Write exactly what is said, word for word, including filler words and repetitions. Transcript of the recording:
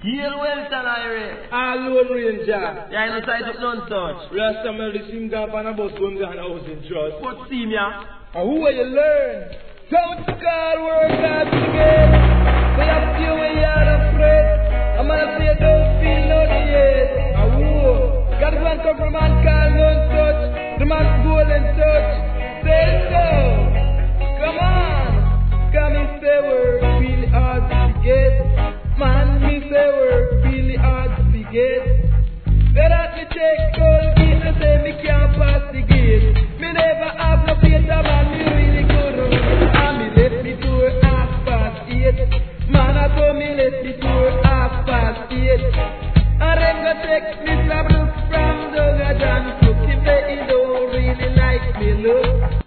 Heal Welton, Irie. Alone Ranger. Yeah, I know size up none touch. Rasta Melody sing up on a bus going down housing trust. But see me, ah. And who will you learn? Don't call work out again.